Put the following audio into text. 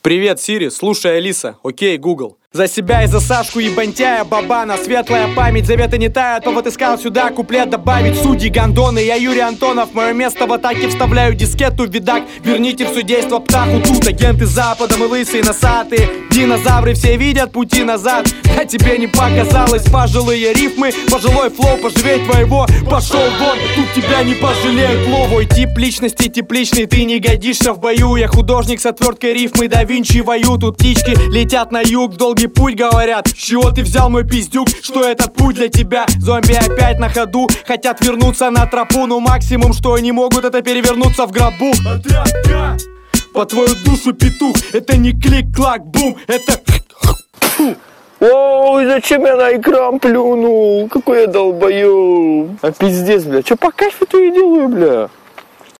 Привет, Сири, слушай, Алиса. Окей, Google. За себя и за Сашку и Бантяя Бабана. Светлая память, заветы не тают. Повод искал сюда куплет добавить. Судьи, гондоны, я Юрий Антонов. Мое место в атаке, вставляю дискету. Видак, верните в судейство птаху. Тут агенты Запада, мы лысые носатые. Динозавры все видят пути назад. А тебе не показалось, пожилые рифмы. Пожилой флоу, поживей твоего. Пошел вон, тут тебя не пожалеют. Ловой тип личности, тепличный. Ты не годишься в бою. Я художник с отверткой рифмы. Да Винчи вою, тут птички летят на юг. Долгий путь, говорят, с чего ты взял мой пиздюк? Что этот путь для тебя? Зомби опять на ходу, хотят вернуться на тропу. Но максимум, что они могут, это перевернуться в гробу. Отряд К, по твою душу петух. Это не клик-клак-бум, это... Ой, зачем я на экран плюнул? Какой я долбоёб. А пиздец, бля, чё по кайфу-то и делаю, бля?